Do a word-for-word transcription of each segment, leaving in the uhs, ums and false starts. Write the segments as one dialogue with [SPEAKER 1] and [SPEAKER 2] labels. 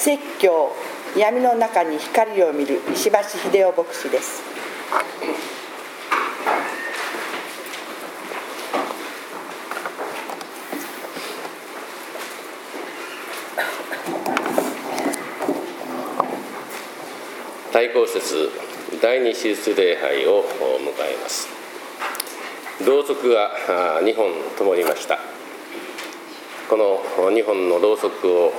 [SPEAKER 1] 説教闇の中に光を見る石橋秀夫牧師です。
[SPEAKER 2] 対抗節第二手術礼拝を迎えます。ろうそくがにほん灯りました。このにほんのろうそくを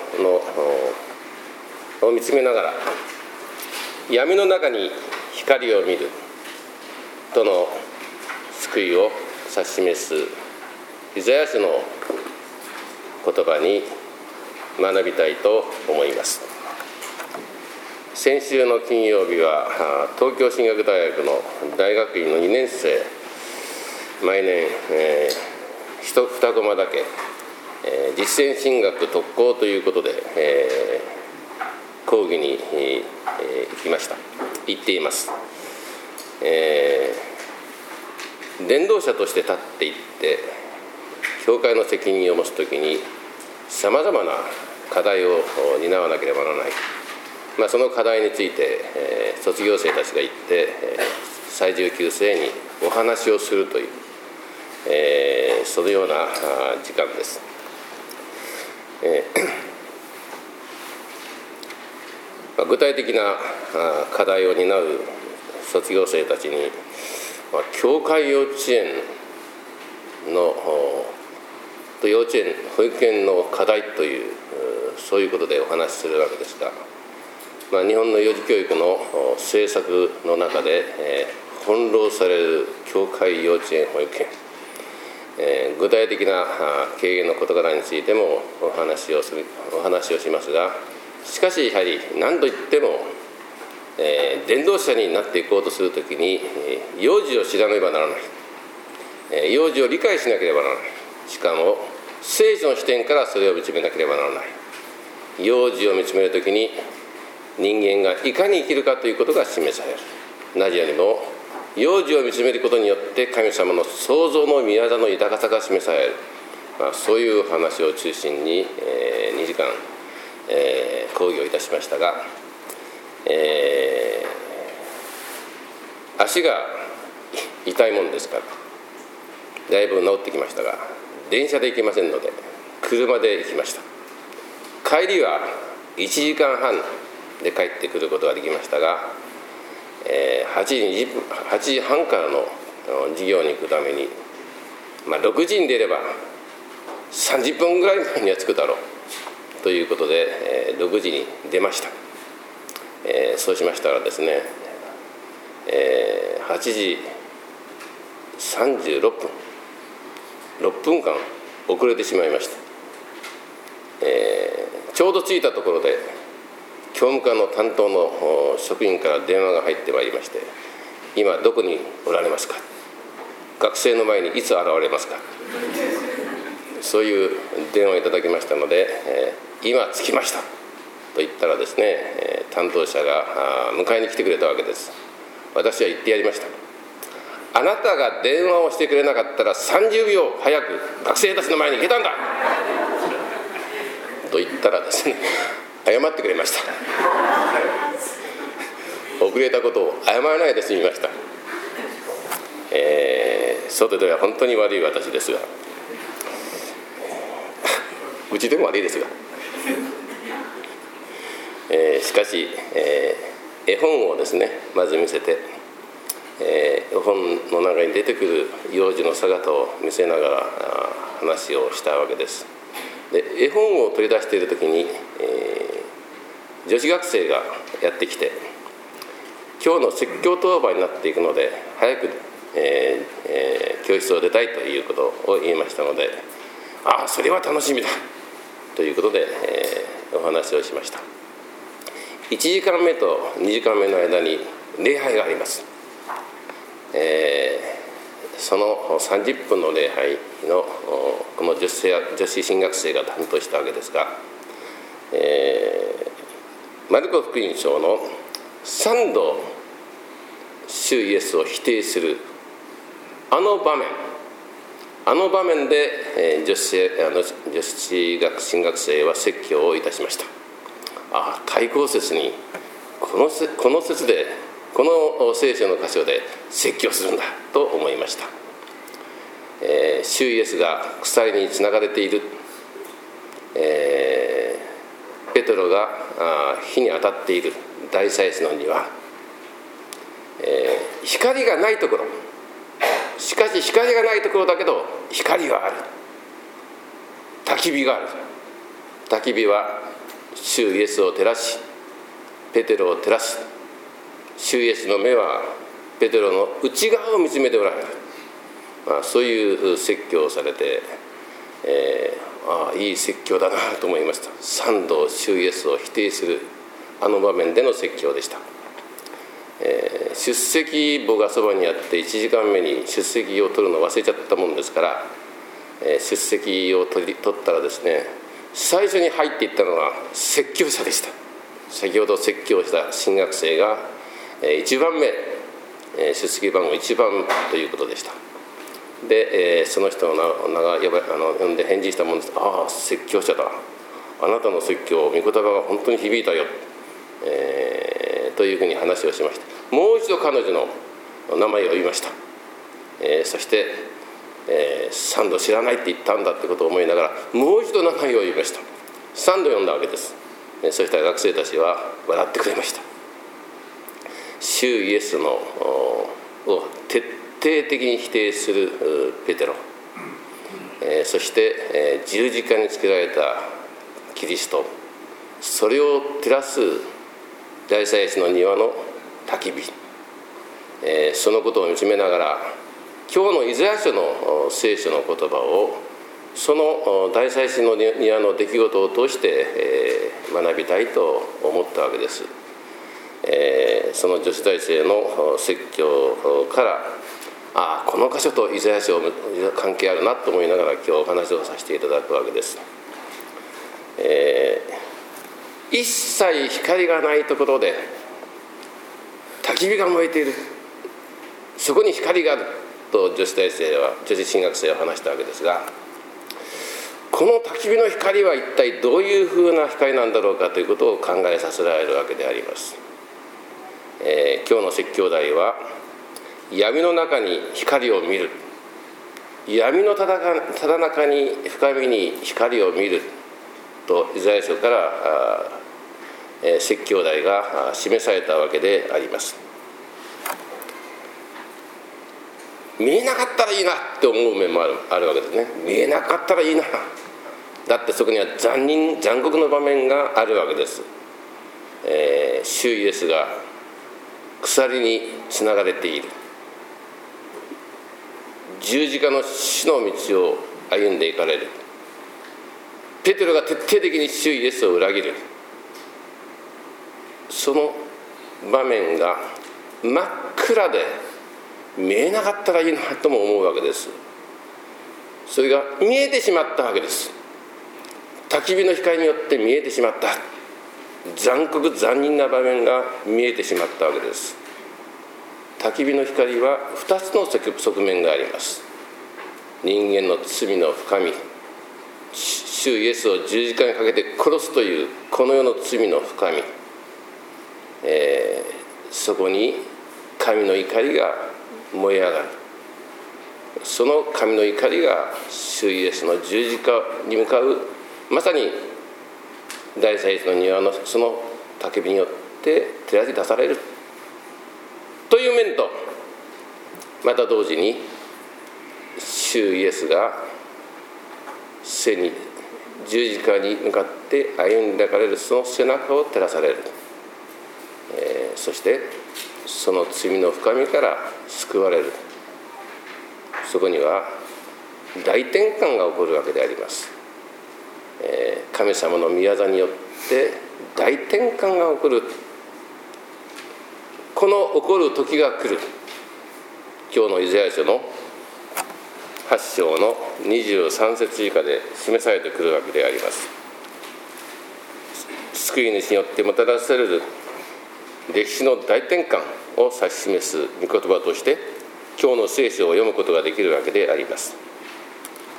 [SPEAKER 2] のを見つめながら、闇の中に光を見るとの救いを指し示すイザヤ書の言葉に学びたいと思います。先週の金曜日は東京進学大学の大学院のにねん生、毎年、えー、一二コマだけ、えー、実践進学特攻ということで、えー、講義に、えー、行きました行っています。えー、伝道者として立っていって教会の責任を持つときにさまざまな課題を担わなければならない。まあ、その課題について、えー、卒業生たちが行って、えー、最上級生にお話をするという、えー、そのような時間です。えーまあ、具体的な課題を担う卒業生たちに、まあ、教会幼稚園のと幼稚園保育園の課題というそういうことでお話しするわけですが、まあ、日本の幼児教育の政策の中で、えー、翻弄される教会幼稚園保育園、えー、具体的な経営の事柄についてもお話をするお話をしますが、しかしやはり何といっても、えー、伝道者になっていこうとするときに、えー、幼児を知らねばならない、えー、幼児を理解しなければならない、しかも聖書の視点からそれを見つめなければならない。幼児を見つめるときに人間がいかに生きるかということが示される。何よりも幼児を見つめることによって神様の創造の御業の豊かさが示される、まあ、そういう話を中心に、えー、にじかん、えー、講義をいたしましたが、えー、足が痛いもんですからだいぶ治ってきましたが、電車で行けませんので車で行きました。帰りはいちじかんはんで帰ってくることができましたが、えー、はちじにじゅっぷんはちじはんからの授業に行くために、まあ、ろくじに出ればさんじゅっぷんぐらい前には着くだろうということで、えー、ろくじに出ました。えー、そうしましたらですね、えー、はちじさんじゅうろっぷんろっぷんかん遅れてしまいました。えー、ちょうど着いたところで教務課の担当の職員から電話が入ってまいりまして、今どこにおられますか、学生の前にいつ現れますか、そういう電話をいただきましたので、えー、今着きましたと言ったらですね、担当者が迎えに来てくれたわけです。私は言ってやりました。あなたが電話をしてくれなかったらさんじゅうびょう早く学生たちの前に行けたんだと言ったらですね、謝ってくれました。遅れたことを謝らないで済みました。えー、外では本当に悪い私ですが、うちでも悪いですが、えー、しかし、えー、絵本をですねまず見せて、えー、絵本の中に出てくる幼児の姿を見せながら話をしたわけです。で絵本を取り出しているときに、えー女子学生がやってきて、今日の説教当番になっていくので早く、えーえー、教室を出たいということを言いましたので、ああそれは楽しみだということで、えー、お話をしました。いちじかんめとにじかんめの間に礼拝があります。えー、そのさんじゅっぷんの礼拝のこの女子生女子進学生が担当したわけですが、えーマルコ福音書のさんど主イエスを否定するあの場面あの場面で、えー、女子あの女子学進学生は説教をいたしました。 ああ対抗説にこのせこの説でこの聖書の箇所で説教するんだと思いました。えー、主イエスが鎖につながれている、えー、ペテロがあ火に当たっている大祭司の庭、えー、光がないところ、しかし光がないところだけど光がある、焚き火がある。焚き火は主イエスを照らしペテロを照らす。主イエスの目はペテロの内側を見つめておられる、まあ、そういう説教をされて、えー、ああいい説教だなと思いました。三度主イエスを否定するあの場面での説教でした。えー、出席簿がそばにあっていちじかんめに出席を取るのを忘れちゃったもんですから、えー、出席を取り取ったらですね、最初に入っていったのが説教者でした。先ほど説教した新学生がいちばんめ、出席番号いちばんということでした。で、その人の名が呼んで返事したものです。ああ説教者だ、あなたの説教、御言葉が本当に響いたよ、えー、というふうに話をしました。もう一度彼女の名前を言いました。えー、そして、えー、三度知らないって言ったんだってことを思いながらもう一度名前を言いました。三度呼んだわけです。そうしたら学生たちは笑ってくれました。主イエスのを徹底的に否定するペテロ、えー、そして、えー、十字架につけられたキリスト、それを照らす大祭司の庭の焚き火、えー、そのことを見つめながら今日のイザヤ書の聖書の言葉をその大祭司の庭の出来事を通して、えー、学びたいと思ったわけです。えー、その女子大生の説教からああこの箇所とイザヤ書関係あるなと思いながら今日お話をさせていただくわけです。えー、一切光がないところで焚き火が燃えている、そこに光があると女子大生は女子進学生は話したわけですが、この焚き火の光は一体どういうふうな光なんだろうかということを考えさせられるわけであります。えー、今日の説教題は闇の中に光を見る、闇のただ中に深みに光を見るとイザヤ書からえー、説教題が示されたわけであります。見えなかったらいいなって思う面もある、あるわけですね。見えなかったらいいな、だってそこには残忍残酷の場面があるわけです。えー、主イエスが鎖につながれている、十字架の死の道を歩んでいかれる、ペテロが徹底的に主イエスを裏切る、その場面が真っ暗で見えなかったらいいなとも思うわけです。それが見えてしまったわけです。焚き火の光によって見えてしまった、残酷残忍な場面が見えてしまったわけです。焚き火の光はふたつの側面があります。人間の罪の深み、主イエスを十字架にかけて殺すというこの世の罪の深み、えー、そこに神の怒りが燃え上がる。その神の怒りが主イエスの十字架に向かう、まさに大祭司の庭のその焚き火によって照らし出されるという面と、また同時に主イエスが背に十字架に向かって歩んでいかれるその背中を照らされる、えー、そしてその罪の深みから救われる。そこには大転換が起こるわけであります。えー、神様の御業によって大転換が起こる。この起こる時が来る。今日のイザヤ書のはち章のにじゅうさん節以下で示されてくるわけであります。救い主によってもたらされる歴史の大転換を指し示す御言葉として今日の聖書を読むことができるわけであります。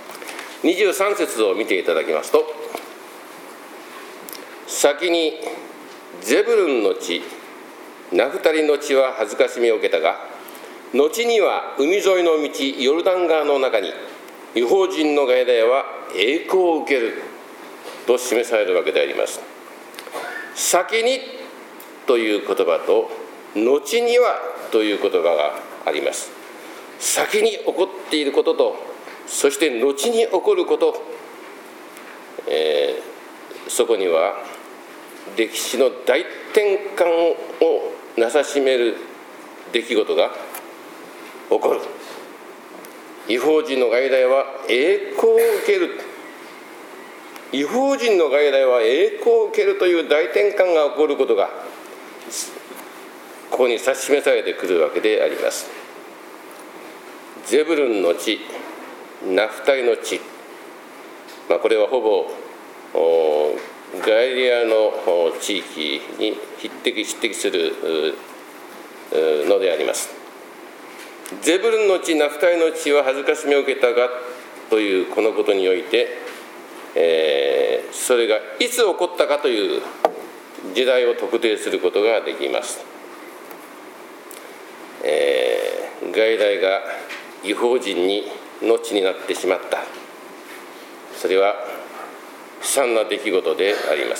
[SPEAKER 2] にじゅうさん節を見ていただきますと、先にゼブルンの地、ナフタリの地は恥ずかしみを受けたが、後には海沿いの道ヨルダン川の中に異邦人の外来は栄光を受けると示されるわけであります。先にという言葉と後にはという言葉があります。先に起こっていることと、そして後に起こること、えー、そこには歴史の大転換をなさしめる出来事が起こる。異邦人の外来は栄光を受ける、異邦人の外来は栄光を受けるという大転換が起こることがここに指し示されてくるわけであります。ゼブルンの地、ナフタリの地、まあ、これはほぼガリレアの地域に匹敵匹敵するのであります。ゼブルンの地、ナフタリの地は恥ずかしみを受けたがというこのことにおいて、えー、それがいつ起こったかという時代を特定することができます。えー、外来が異邦人にの地になってしまった、それは悲惨な出来事であります。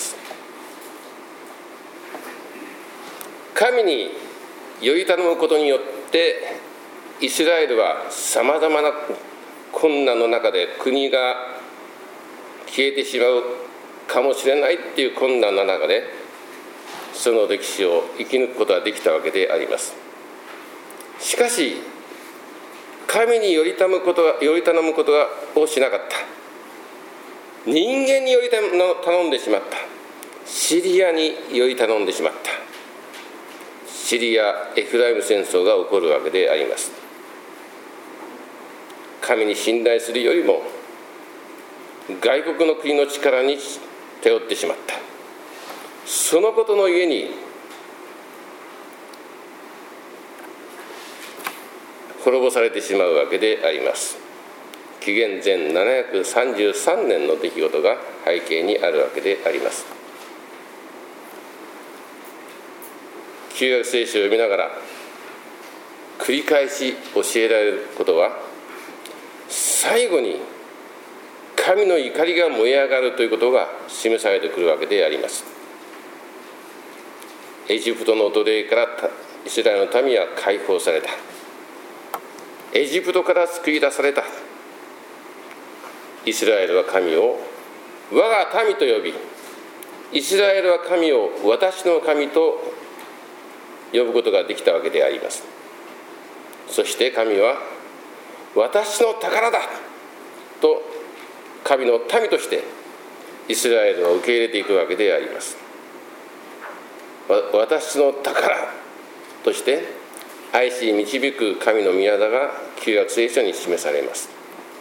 [SPEAKER 2] 神により頼むことによってイスラエルはさまざまな困難の中で国が消えてしまうかもしれないっていう困難の中でその歴史を生き抜くことができたわけであります。しかし神により頼むことがより頼むことをしなかった、人間により頼んでしまった、シリアにより頼んでしまった、シリア・エフライム戦争が起こるわけであります。神に信頼するよりも外国の国の力に頼ってしまった。そのことのゆえに滅ぼされてしまうわけであります。紀元前ななひゃくさんじゅうさんねんの出来事が背景にあるわけであります。旧約聖書を読みながら繰り返し教えられることは、最後に神の怒りが燃え上がるということが示されてくるわけであります。エジプトの奴隷からイスラエルの民は解放された。エジプトから救い出された。イスラエルは神を我が民と呼び、イスラエルは神を私の神と呼ぶことができたわけであります。そして神は私の宝だと神の民としてイスラエルを受け入れていくわけであります。私の宝として愛し導く神の御業が旧約聖書に示されます。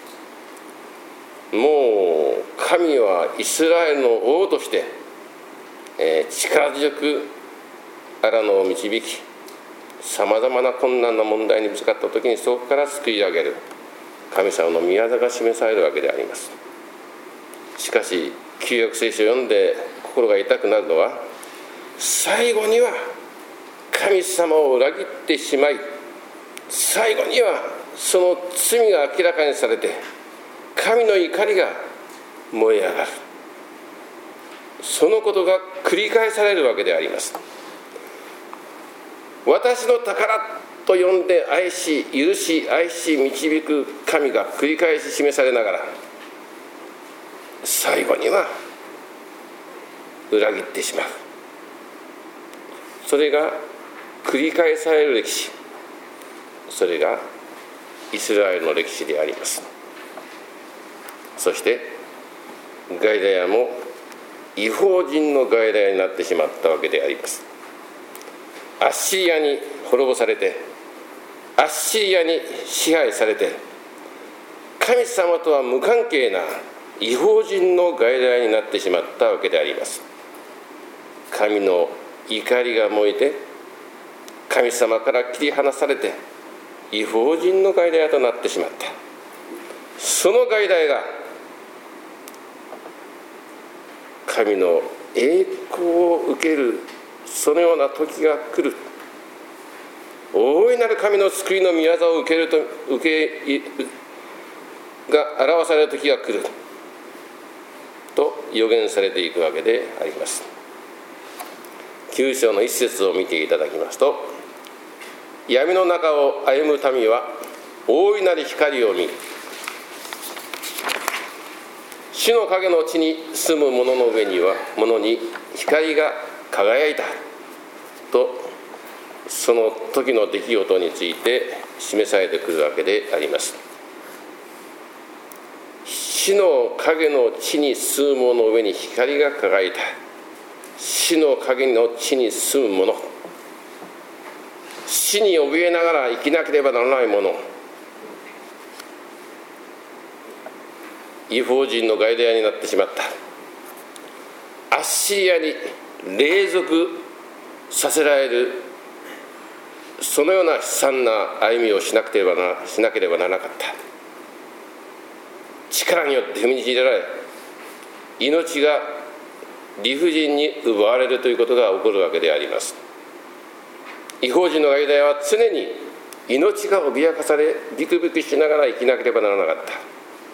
[SPEAKER 2] もう神はイスラエルの王として、えー、力強く荒野を導き、さまざまな困難な問題にぶつかった時にそこから救い上げる神様の御業が示されるわけであります。しかし旧約聖書を読んで心が痛くなるのは、最後には神様を裏切ってしまい、最後にはその罪が明らかにされて神の怒りが燃え上がる、そのことが繰り返されるわけであります。私の宝と呼んで愛し許し愛し導く神が繰り返し示されながら、最後には裏切ってしまう、それが繰り返される歴史、それがイスラエルの歴史であります。そしてガイダヤも異邦人のガイダヤになってしまったわけであります。アッシリアに滅ぼされて、アッシリアに支配されて、神様とは無関係な異邦人の外来になってしまったわけであります。神の怒りが燃えて、神様から切り離されて異邦人の外来となってしまった。その外来が神の栄光を受けるそのような時が来る。大いなる神の救いの御業を受けると受けが表される時が来ると予言されていくわけであります。きゅう章の一節を見ていただきますと、闇の中を歩む民は大いなる光を見る。死の影の地に住む者の上には者に光が輝いたと、その時の出来事について示されてくるわけであります。死の影の地に住む者の上に光が輝いた。死の影の地に住む者、死に怯えながら生きなければならない者、異邦人のガイダヤになってしまった。アッシリアに隷属させられる、そのような悲惨な歩みをしなければな、しなければならなかった。力によって踏みにじられ、命が理不尽に奪われるということが起こるわけであります。異邦人のガイダヤは常に命が脅かされ、ビクビクしながら生きなければならなかった。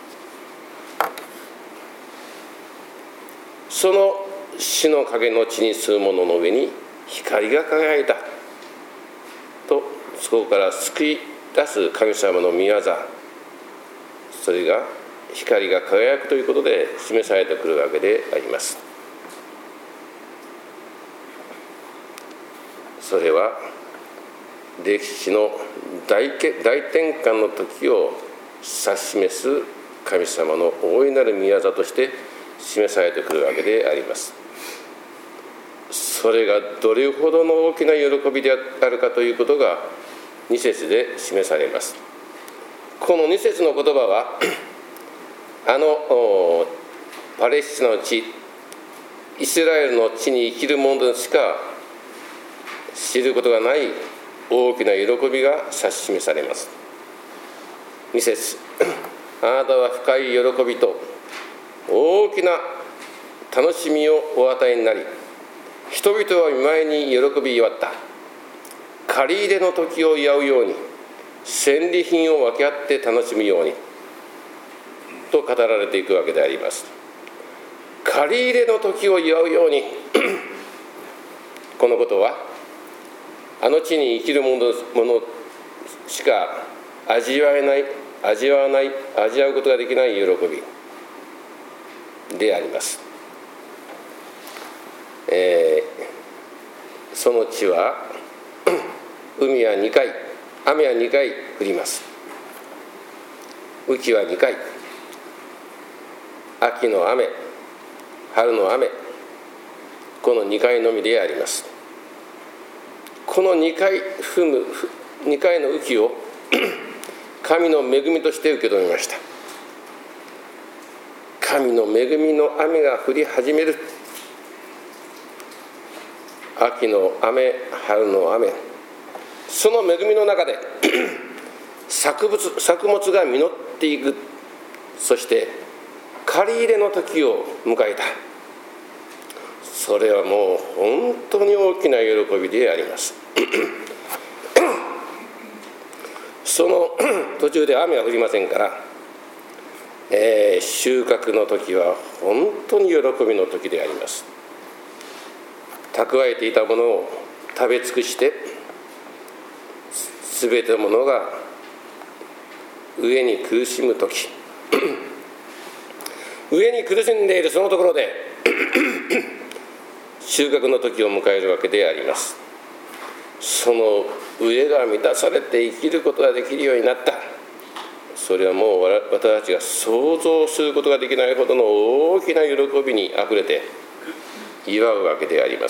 [SPEAKER 2] その死の影の地に住む者の上に光が輝いたと、そこから救い出す神様の御業、それが光が輝くということで示されてくるわけであります。それは歴史の 大, 大転換の時を指し示す神様の大いなる御業として示されてくるわけであります。それがどれほどの大きな喜びであるかということがに節で示されます。このに節の言葉はあのパレスチナの地、イスラエルの地に生きる者しか知ることがない大きな喜びが指し示されます。に節、あなたは深い喜びと大きな楽しみをお与えになり、人々は見舞いに喜び祝った。借り入れの時を祝うように、戦利品を分け合って楽しむようにと語られていくわけであります。借り入れの時を祝うようにこのことはあの地に生きる者しか味わえない味わわない味わうことができない喜びであります。えー、その地は海はにかい、雨はにかい降ります。雨季はにかい、秋の雨、春の雨、このにかいのみであります。このにかい降むにかいの雨季を神の恵みとして受け止めました。神の恵みの雨が降り始める。秋の雨、春の雨、その恵みの中で作物、作物が実っていく。そして借り入れの時を迎えた。それはもう本当に大きな喜びでありますその途中で雨は降りませんから、えー、収穫の時は本当に喜びの時であります。蓄えていたものを食べ尽くしてすべてのものが飢えに苦しむ時飢えに苦しんでいるそのところで収穫の時を迎えるわけであります。その飢えが満たされて生きることができるようになった。それはもう私たちが想像することができないほどの大きな喜びにあふれて祝うわけであります。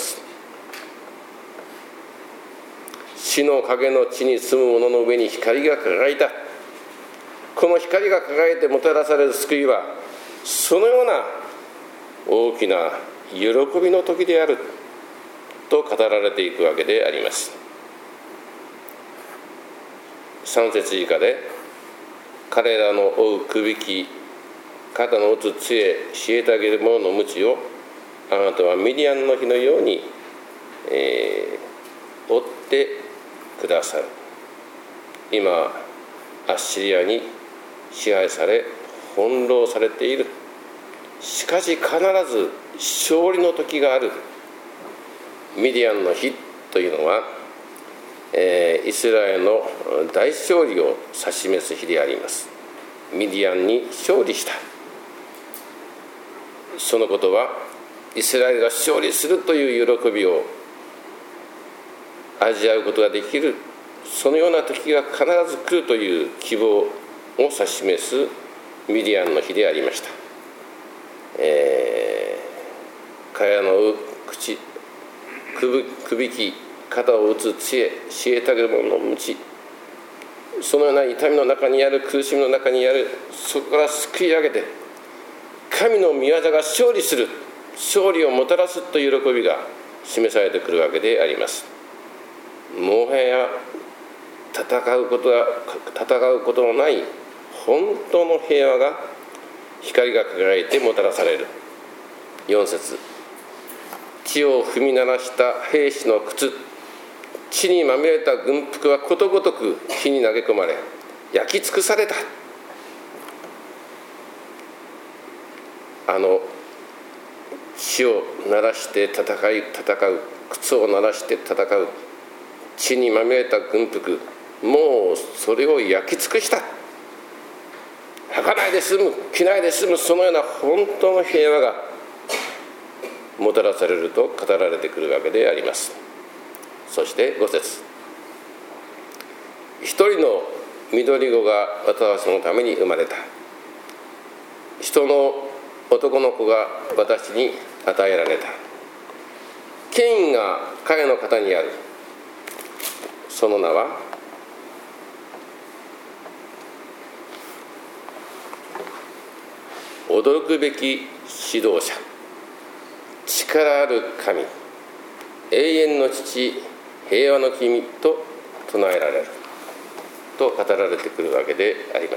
[SPEAKER 2] 死の影の地に住む者の上に光が輝いた。この光が輝いてもたらされる救いはそのような大きな喜びの時であると語られていくわけであります。さん節以下で、彼らの追うくびき、肩の打つ杖、虐げる者の鞭をあなたはミディアンの日のようにえー、追ってくださる。今アッシリアに支配され翻弄されている。しかし必ず勝利の時がある。ミディアンの日というのは、えー、イスラエルの大勝利を指し示す日であります。ミディアンに勝利した。そのことはイスラエルが勝利するという喜びを味わうことができる、そのような時が必ず来るという希望を指し示すミディアンの日でありました。えー、蚊帳の口、くびき、肩を打つ杖、虐げる者の鞭、そのような痛みの中にある、苦しみの中にある、そこから救い上げて神の御業が勝利する、勝利をもたらすという喜びが示されてくるわけであります。もはや戦うことは戦うことのない本当の平和が光が輝いてもたらされる。よん節、地を踏み鳴らした兵士の靴、地にまみれた軍服はことごとく火に投げ込まれ焼き尽くされた。あの地を鳴らして戦い戦う、靴を鳴らして戦う地にまみれた軍服、もうそれを焼き尽くした。履かないで済む、着ないで済む、そのような本当の平和がもたらされると語られてくるわけであります。そしてご節、一人の緑子が私のために生まれた。人の男の子が私に与えられた。権威が彼の肩にある。その名は驚くべき指導者、力ある神、永遠の父、平和の君と唱えられると語られてくるわけであります。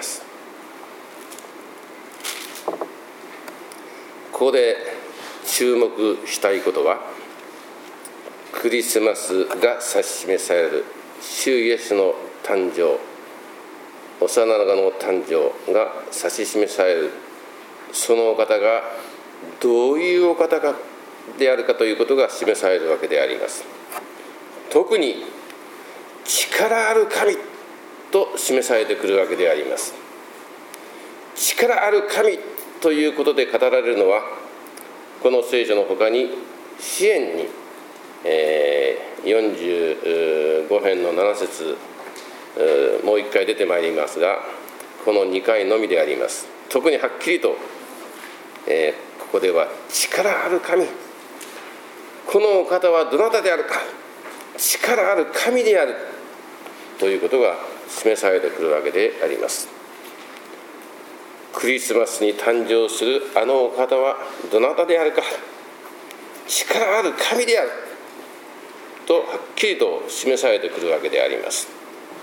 [SPEAKER 2] ここで注目したいことは、クリスマスが指し示される主イエスの誕生、幼子の誕生が指し示される、そのお方がどういうお方かであるかということが示されるわけであります。特に力ある神と示されてくるわけであります。力ある神ということで語られるのは、この聖書の他に詩篇に、えー、よんじゅうご編のなな節、もう一回出てまいりますが、このにかいのみであります。特にはっきりと、えー、ここでは力ある神、このお方はどなたであるか、力ある神であるということが示されてくるわけであります。クリスマスに誕生するあのお方はどなたであるか、力ある神であるとはっきりと示されてくるわけであります。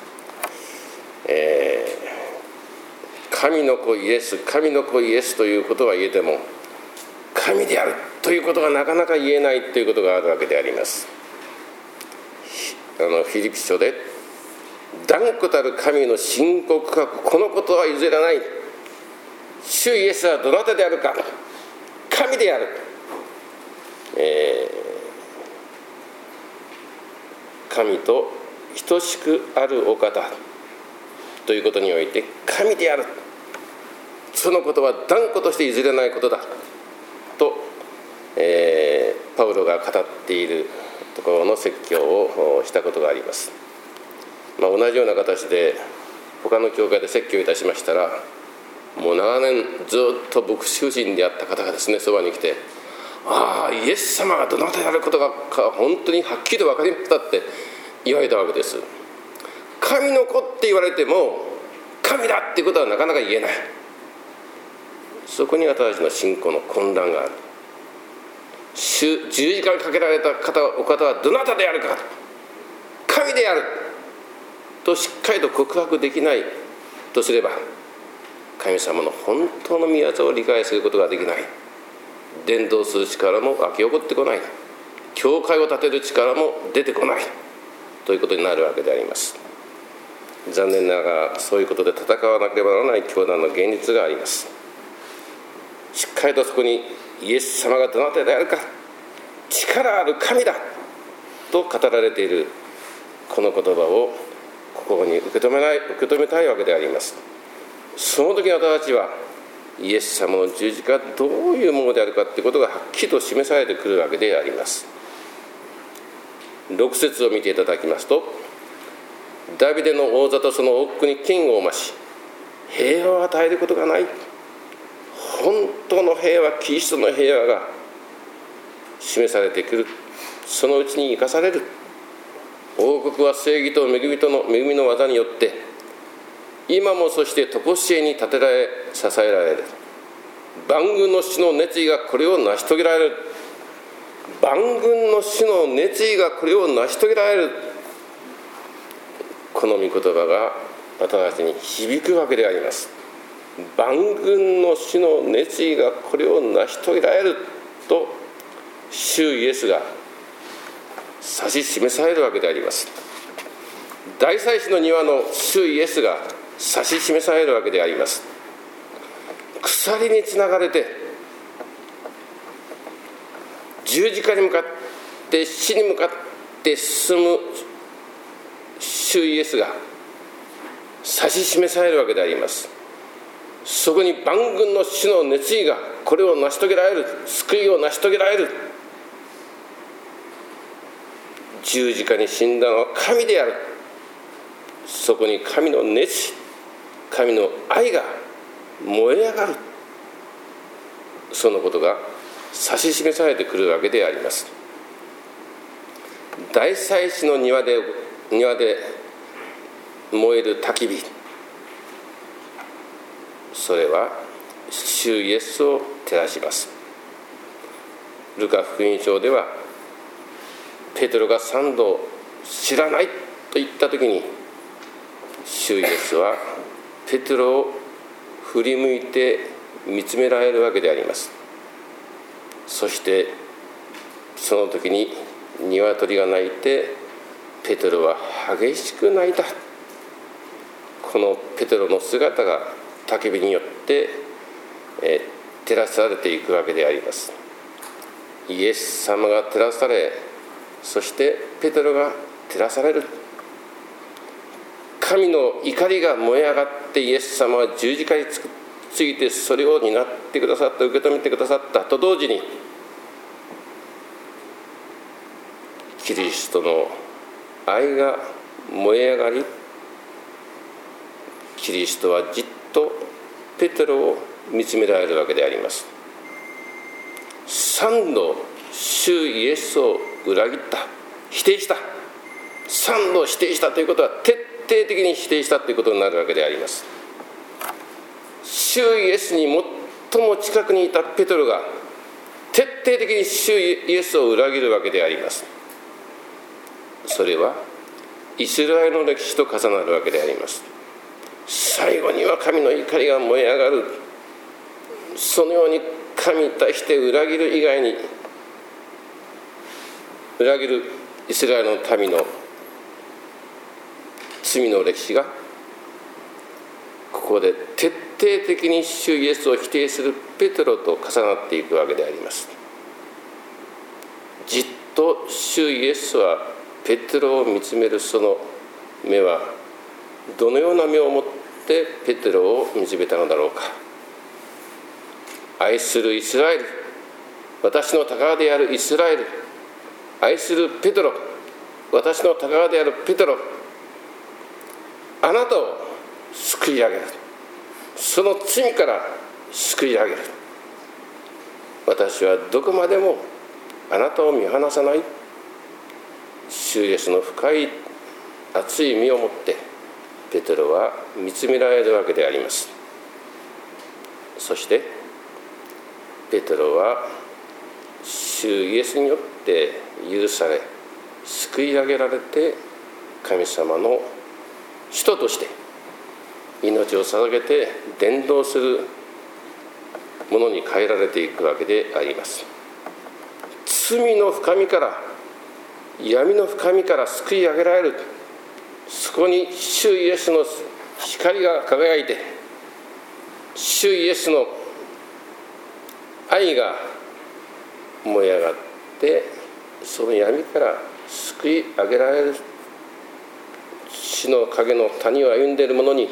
[SPEAKER 2] えー、神の子イエス、神の子イエスということは言えても、神であるということがなかなか言えないということがあるわけであります。あのフィリピ書で、断固たる神の信仰告白、このことは譲らない、主イエスはどなたであるか、神である、えー、神と等しくあるお方ということにおいて神である、そのことは断固として譲れないことだと、えー、パウロが語っているところの説教をしたことがあります。まあ、同じような形で他の教会で説教いたしましたら、もう長年ずっと牧師人であった方がですね、そばに来て、ああ、イエス様がどなたであることが本当にはっきりと分かりましたって言われたわけです。神の子って言われても神だっていうことはなかなか言えない。そこに私たちの信仰の混乱がある。十字架にかけられた方お方はどなたであるか、神であるとしっかりと告白できないとすれば、神様の本当の御業を理解することができない。伝道する力も湧き起こってこない。 教会を建てる力も出てこないということになるわけであります。残念ながらそういうことで戦わなければならない教団の現実があります。しっかりとそこにイエス様がどなたであるか、力ある神だと語られているこの言葉を心に受け止めない受け止めたいわけであります。その時の私たちはイエス様の十字架がどういうものであるかということがはっきりと示されてくるわけであります。ろく節を見ていただきますと、ダビデの王座とその王国に金を増し、平和を与えることがない。本当の平和、キリストの平和が示されてくる。そのうちに生かされる。王国は正義と恵みとの恵みの技によって今もそして常しえに立てられ支えられる。万軍の主の熱意がこれを成し遂げられる。万軍の主の熱意がこれを成し遂げられる。この御言葉が私たちに響くわけであります。万軍の主の熱意がこれを成し遂げられると主イエスが指し示されるわけであります。大祭司の庭の主イエスが指し示されるわけであります。鎖につながれて十字架に向かって死に向かって進む主イエスが指し示されるわけであります。そこに万軍の主の熱意がこれを成し遂げられる。救いを成し遂げられる。十字架に死んだのは神である。そこに神の熱意、神の愛が燃え上がる。そのことが指し示されてくるわけであります。大祭司の庭で庭で燃える焚き火、それは主イエスを照らします。ルカ福音書ではペテロが三度知らないと言ったときに主イエスはペテロを振り向いて見つめられるわけであります。そしてその時に鶏が鳴いてペテロは激しく泣いた。このペテロの姿が焚き火によって、えー、照らされていくわけであります。イエス様が照らされ、そしてペテロが照らされる。神の怒りが燃え上がってイエス様は十字架についてそれを担ってくださった、受け止めてくださったと同時に、キリストの愛が燃え上がり、キリストはじっとペテロを見つめられるわけであります。三度主イエスを裏切った、否定した。三度否定したということは徹底的に否定したということになるわけであります。主イエスに最も近くにいたペテロが徹底的に主イエスを裏切るわけであります。それはイスラエルの歴史と重なるわけであります。最後には神の怒りが燃え上がる。そのように神に対して裏切る以外に、裏切るイスラエルの民の罪の歴史がここで徹底的に主イエスを否定するペテロと重なっていくわけであります。じっと主イエスはペテロを見つめるその目はどのような目を持ってペテロを見つめたのだろうか。愛するイスラエル、私の宝であるイスラエル、愛するペテロ、私の宝であるペテロ、あなたを救い上げる。その罪から救い上げる。私はどこまでもあなたを見放さない。主イエスの深い熱い目を持ってペテロは見つめられるわけであります。そしてペテロは主イエスによって許され、救い上げられて、神様の使徒として命を捧げて伝道するものに変えられていくわけであります。罪の深みから闇の深みから救い上げられる。そこに主イエスの光が輝いて、主イエスの愛が燃え上がって、その闇から救い上げられる。死の影の谷を歩んでいる者に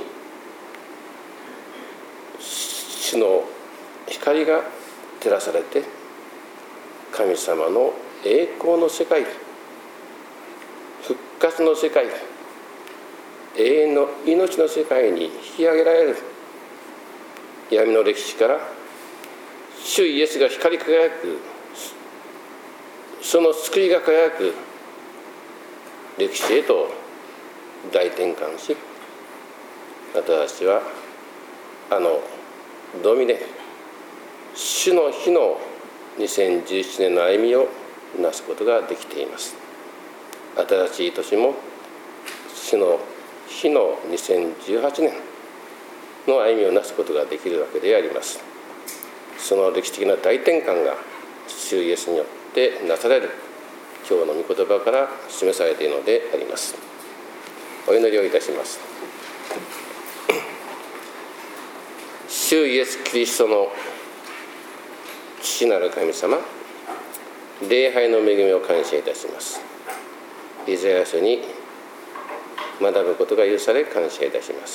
[SPEAKER 2] 主の光が照らされて、神様の栄光の世界、復活の世界、永遠の命の世界に引き上げられる。闇の歴史から主イエスが光り輝く、その救いが輝く歴史へと大転換し、私たちはあのドミネ主の日のにせんじゅうななねんの歩みをなすことができています。新しい年も主の日のにせんじゅうはちねんの歩みをなすことができるわけであります。その歴史的な大転換が主イエスによってなされる今日の御言葉から示されているのであります。お祈りをいたします。主イエスキリストの父なる神様、礼拝の恵みを感謝いたします。イザヤ書に学ぶことが許され感謝いたします。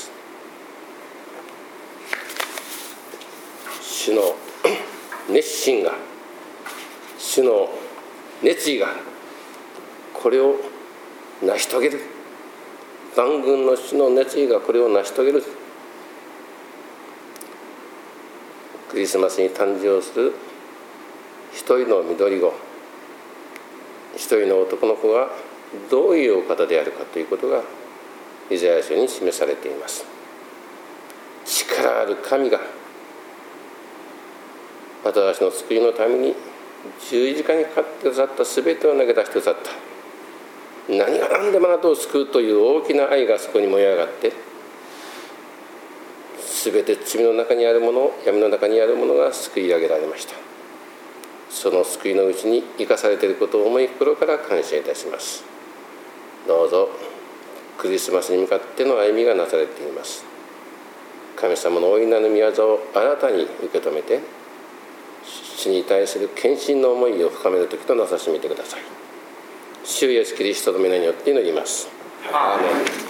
[SPEAKER 2] 主の熱心が、主の熱意がこれを成し遂げる。万軍の主の熱意がこれを成し遂げる。クリスマスに誕生する一人の緑子、一人の男の子がどういうお方であるかということがイザヤ書に示されています。力ある神が私の救いのために十字架にかかってくださったすべてを投げ出してくださった。何が何でもあなたを救うという大きな愛がそこに燃え上がって、すべて罪の中にあるもの、闇の中にあるものが救い上げられました。その救いのうちに生かされていることを思い心から感謝いたします。どうぞクリスマスに向かっての歩みがなされています。神様の大いなる御業を新たに受け止めて、主に対する献身の思いを深める時となさしめてください。主イエスキリストの皆によって祈ります。アーメン。